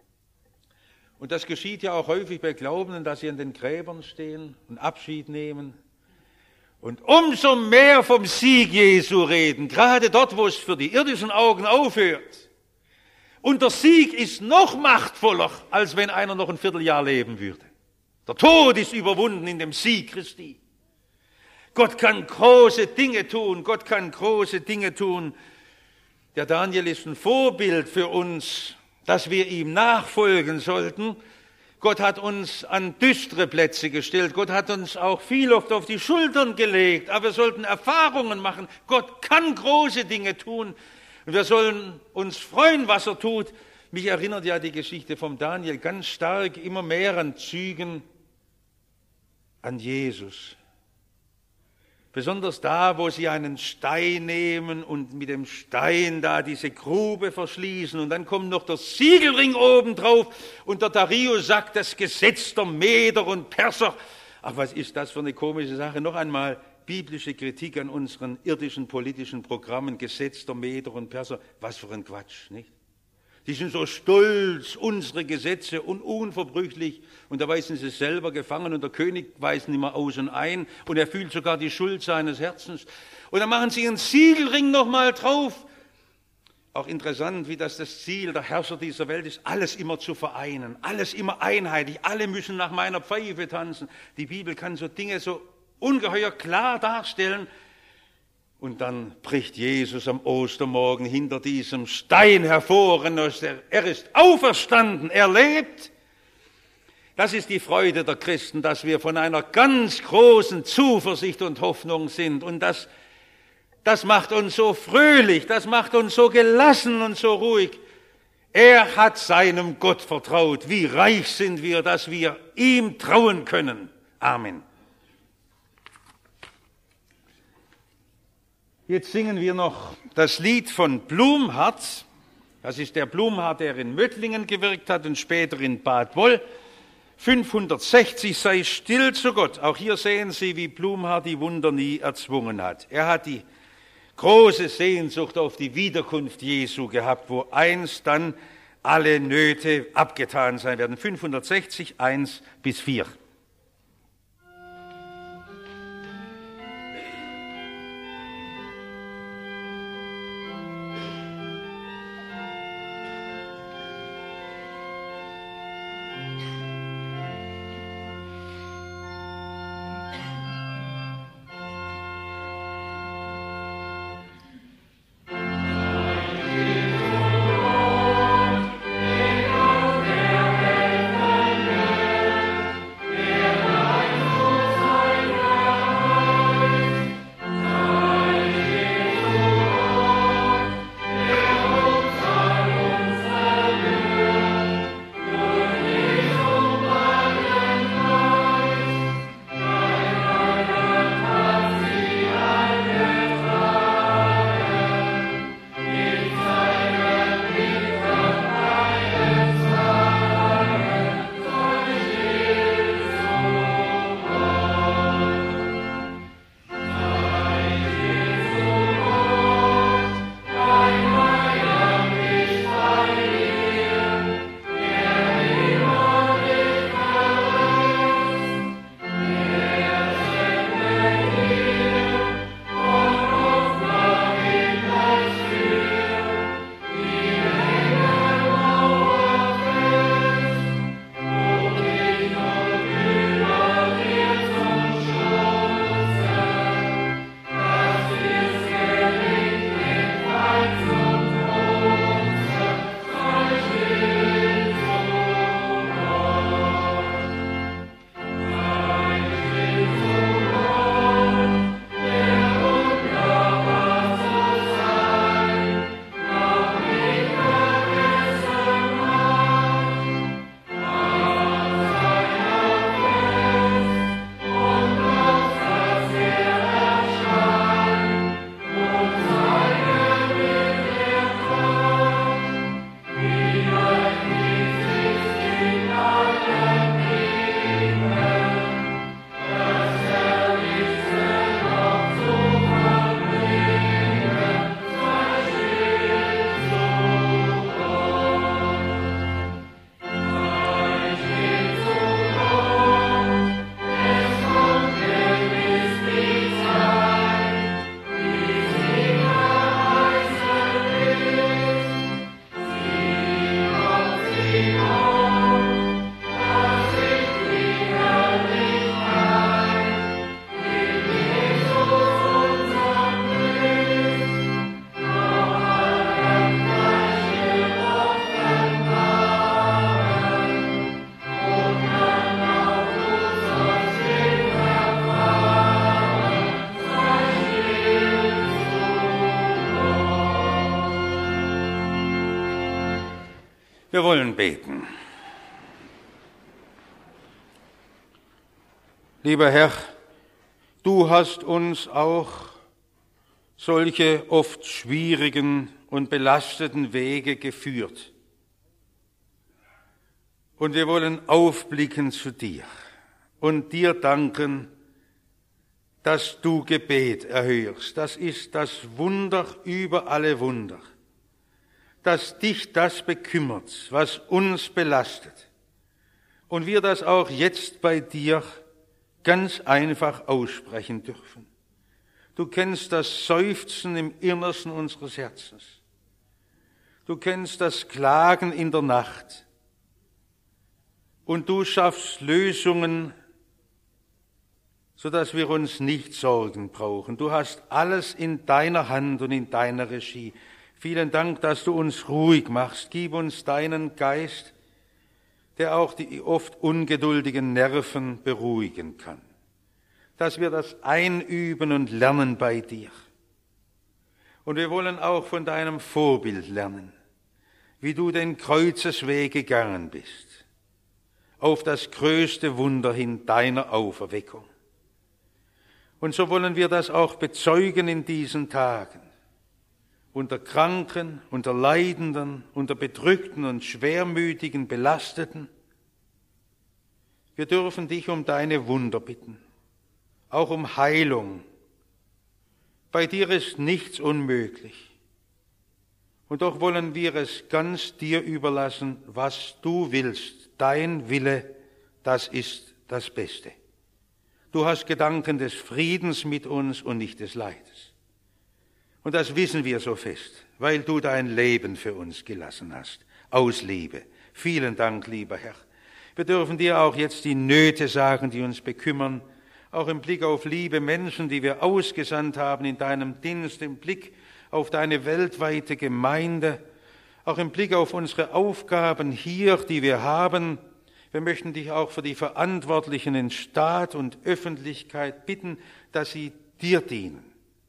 Und das geschieht ja auch häufig bei Glaubenden, dass sie an den Gräbern stehen und Abschied nehmen und umso mehr vom Sieg Jesu reden, gerade dort, wo es für die irdischen Augen aufhört. Und der Sieg ist noch machtvoller, als wenn einer noch ein Vierteljahr leben würde. Der Tod ist überwunden in dem Sieg Christi. Gott kann große Dinge tun, Gott kann große Dinge tun. Der Daniel ist ein Vorbild für uns, dass wir ihm nachfolgen sollten. Gott hat uns an düstere Plätze gestellt, Gott hat uns auch viel oft auf die Schultern gelegt, aber wir sollten Erfahrungen machen. Gott kann große Dinge tun. Und wir sollen uns freuen, was er tut. Mich erinnert ja die Geschichte vom Daniel ganz stark, immer mehr an Zügen an Jesus. Besonders da, wo sie einen Stein nehmen und mit dem Stein da diese Grube verschließen. Und dann kommt noch der Siegelring oben drauf und der Darius sagt, das Gesetz der Meder und Perser. Ach, was ist das für eine komische Sache? Noch einmal. Biblische Kritik an unseren irdischen politischen Programmen, Gesetz der Meder und Perser, was für ein Quatsch, nicht? Die sind so stolz, unsere Gesetze und unverbrüchlich und dabei sind sie selber gefangen und der König weiß nicht mehr aus und ein und er fühlt sogar die Schuld seines Herzens. Und dann machen sie ihren Siegelring nochmal drauf. Auch interessant, wie das Ziel der Herrscher dieser Welt ist, alles immer zu vereinen, alles immer einheitlich, alle müssen nach meiner Pfeife tanzen. Die Bibel kann so Dinge so ungeheuer klar darstellen. Und dann bricht Jesus am Ostermorgen hinter diesem Stein hervor. Er ist auferstanden, er lebt. Das ist die Freude der Christen, dass wir von einer ganz großen Zuversicht und Hoffnung sind. Und das macht uns so fröhlich, das macht uns so gelassen und so ruhig. Er hat seinem Gott vertraut. Wie reich sind wir, dass wir ihm trauen können. Amen. Jetzt singen wir noch das Lied von Blumhardt. Das ist der Blumhardt, der in Möttlingen gewirkt hat und später in Bad Woll. 560, sei still zu Gott. Auch hier sehen Sie, wie Blumhardt die Wunder nie erzwungen hat. Er hat die große Sehnsucht auf die Wiederkunft Jesu gehabt, wo einst dann alle Nöte abgetan sein werden. 560, 1 bis 4. Wir wollen beten. Lieber Herr, du hast uns auch solche oft schwierigen und belasteten Wege geführt. Und wir wollen aufblicken zu dir und dir danken, dass du Gebet erhörst. Das ist das Wunder über alle Wunder, dass dich das bekümmert, was uns belastet. Und wir das auch jetzt bei dir ganz einfach aussprechen dürfen. Du kennst das Seufzen im Innersten unseres Herzens. Du kennst das Klagen in der Nacht. Und du schaffst Lösungen, sodass wir uns nicht sorgen brauchen. Du hast alles in deiner Hand und in deiner Regie. Vielen Dank, dass du uns ruhig machst. Gib uns deinen Geist, der auch die oft ungeduldigen Nerven beruhigen kann. Dass wir das einüben und lernen bei dir. Und wir wollen auch von deinem Vorbild lernen, wie du den Kreuzesweg gegangen bist, auf das größte Wunder hin deiner Auferweckung. Und so wollen wir das auch bezeugen in diesen Tagen. Unter Kranken, unter Leidenden, unter Bedrückten und Schwermütigen, Belasteten. Wir dürfen dich um deine Wunder bitten, auch um Heilung. Bei dir ist nichts unmöglich. Und doch wollen wir es ganz dir überlassen, was du willst. Dein Wille, das ist das Beste. Du hast Gedanken des Friedens mit uns und nicht des Leides. Und das wissen wir so fest, weil du dein Leben für uns gelassen hast, aus Liebe. Vielen Dank, lieber Herr. Wir dürfen dir auch jetzt die Nöte sagen, die uns bekümmern, auch im Blick auf liebe Menschen, die wir ausgesandt haben in deinem Dienst, im Blick auf deine weltweite Gemeinde, auch im Blick auf unsere Aufgaben hier, die wir haben. Wir möchten dich auch für die Verantwortlichen in Staat und Öffentlichkeit bitten, dass sie dir dienen.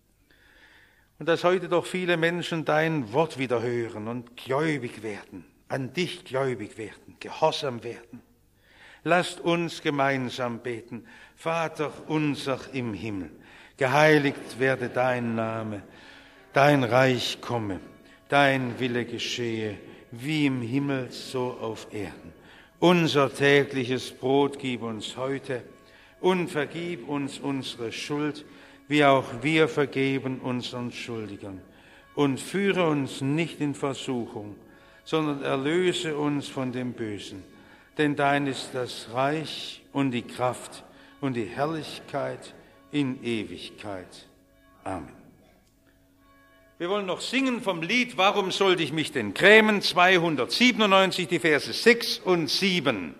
Und dass heute doch viele Menschen dein Wort wieder hören und gläubig werden, an dich gläubig werden, gehorsam werden. Lasst uns gemeinsam beten. Vater unser im Himmel, geheiligt werde dein Name, dein Reich komme, dein Wille geschehe, wie im Himmel, so auf Erden. Unser tägliches Brot gib uns heute und vergib uns unsere Schuld, wie auch wir vergeben unseren Schuldigern. Und führe uns nicht in Versuchung, sondern erlöse uns von dem Bösen. Denn dein ist das Reich und die Kraft und die Herrlichkeit in Ewigkeit. Amen. Wir wollen noch singen vom Lied Warum sollte ich mich denn grämen? 297, die Verse 6 und 7.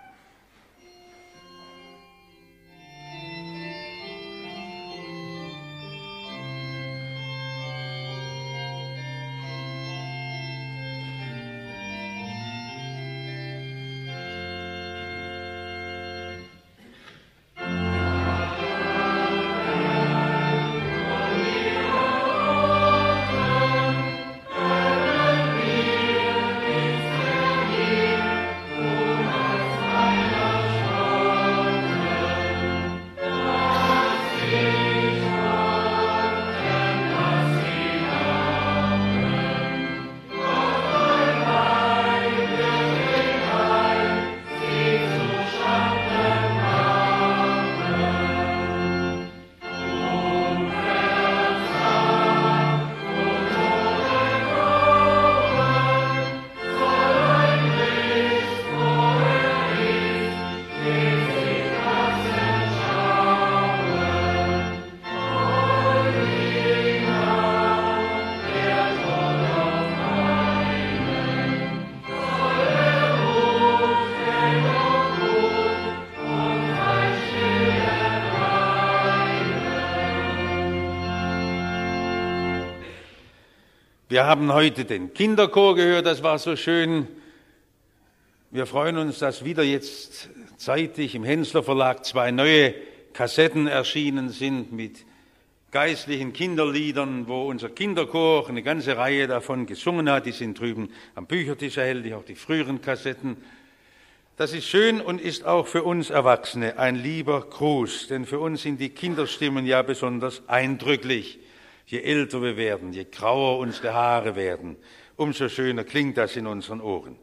Wir haben heute den Kinderchor gehört, das war so schön. Wir freuen uns, dass wieder jetzt zeitig im Hensler Verlag 2 neue Kassetten erschienen sind mit geistlichen Kinderliedern, wo unser Kinderchor eine ganze Reihe davon gesungen hat. Die sind drüben am Büchertisch erhältlich, auch die früheren Kassetten. Das ist schön und ist auch für uns Erwachsene ein lieber Gruß, denn für uns sind die Kinderstimmen ja besonders eindrücklich. Je älter wir werden, je grauer unsere Haare werden, umso schöner klingt das in unseren Ohren.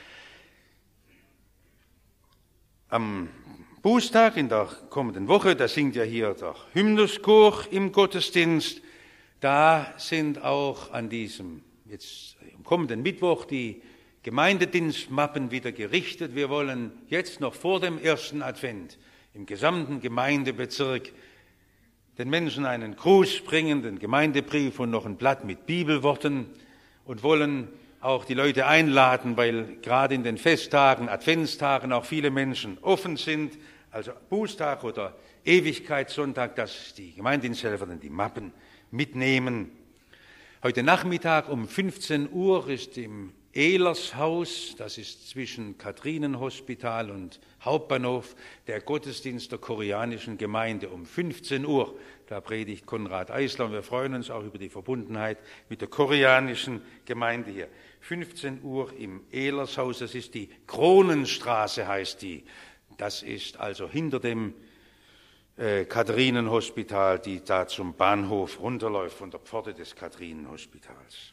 Am Bußtag in der kommenden Woche, da singt ja hier der Hymnuschor im Gottesdienst. Da sind auch an diesem, jetzt am kommenden Mittwoch, die Gemeindedienstmappen wieder gerichtet. Wir wollen jetzt noch vor dem ersten Advent im gesamten Gemeindebezirk den Menschen einen Gruß bringen, den Gemeindebrief und noch ein Blatt mit Bibelworten und wollen auch die Leute einladen, weil gerade in den Festtagen, Adventstagen auch viele Menschen offen sind, also Bußtag oder Ewigkeitssonntag, dass die Gemeindediensthelfer dann die Mappen mitnehmen. Heute Nachmittag um 15 Uhr ist im Ehlershaus, das ist zwischen Kathrinenhospital und Hauptbahnhof, der Gottesdienst der koreanischen Gemeinde um 15 Uhr. Da predigt Konrad Eisler und wir freuen uns auch über die Verbundenheit mit der koreanischen Gemeinde hier. 15 Uhr im Ehlershaus, das ist die Kronenstraße, heißt die. Das ist also hinter dem Kathrinenhospital, die da zum Bahnhof runterläuft, von der Pforte des Kathrinenhospitals.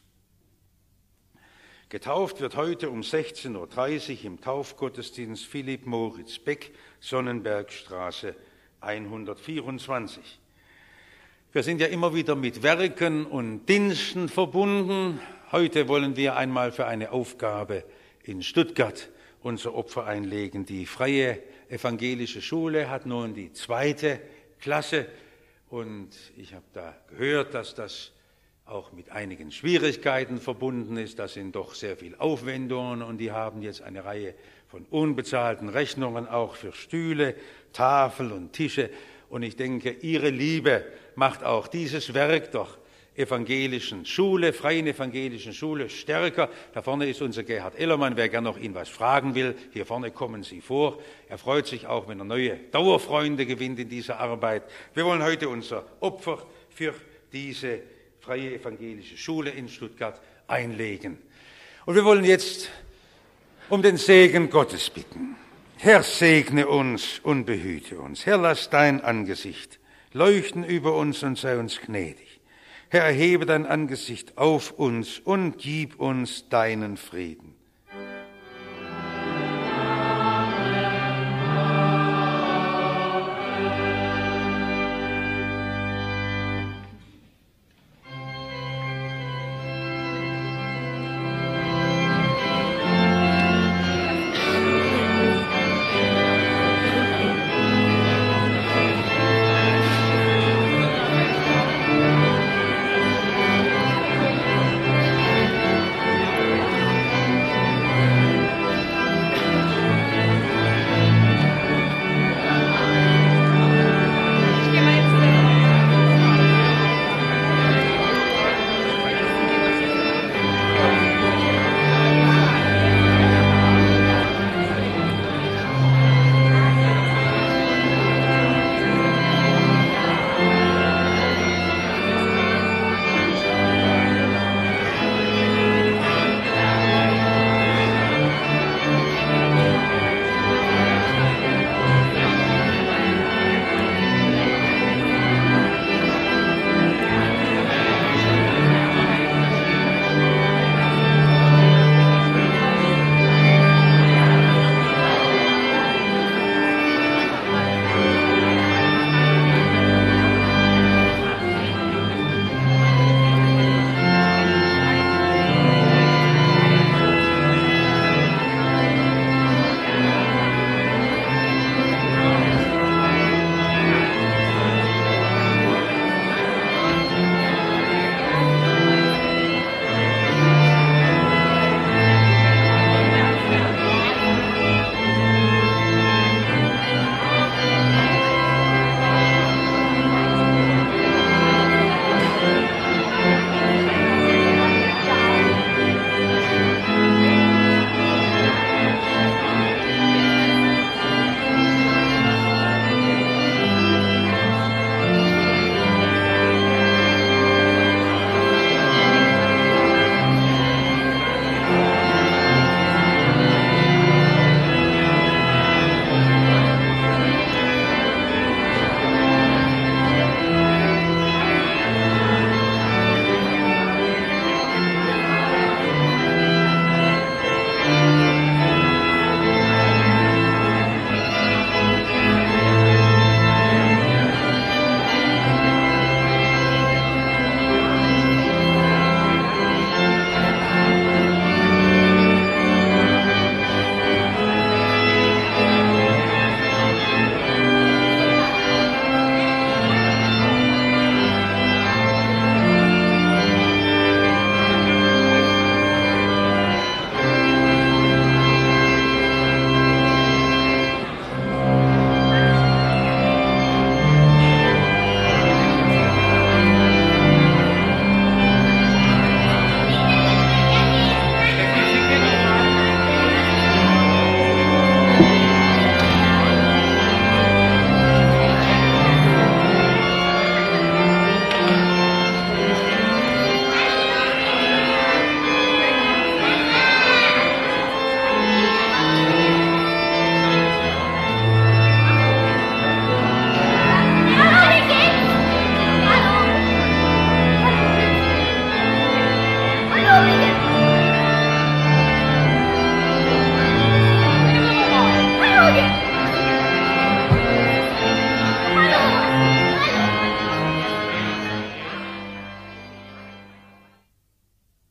Getauft wird heute um 16.30 Uhr im Taufgottesdienst Philipp Moritz Beck, Sonnenbergstraße 124. Wir sind ja immer wieder mit Werken und Diensten verbunden. Heute wollen wir einmal für eine Aufgabe in Stuttgart unser Opfer einlegen. Die Freie Evangelische Schule hat nun die 2. Klasse und ich habe da gehört, dass das auch mit einigen Schwierigkeiten verbunden ist. Das sind doch sehr viel Aufwendungen und die haben jetzt eine Reihe von unbezahlten Rechnungen auch für Stühle, Tafel und Tische. Und ich denke, Ihre Liebe macht auch dieses Werk der evangelischen Schule, Freien Evangelischen Schule stärker. Da vorne ist unser Gerhard Ellermann, wer gern noch ihn was fragen will. Hier vorne kommen Sie vor. Er freut sich auch, wenn er neue Dauerfreunde gewinnt in dieser Arbeit. Wir wollen heute unser Opfer für diese Freie Evangelische Schule in Stuttgart einlegen. Und wir wollen jetzt um den Segen Gottes bitten. Herr, segne uns und behüte uns. Herr, lass dein Angesicht leuchten über uns und sei uns gnädig. Herr, erhebe dein Angesicht auf uns und gib uns deinen Frieden.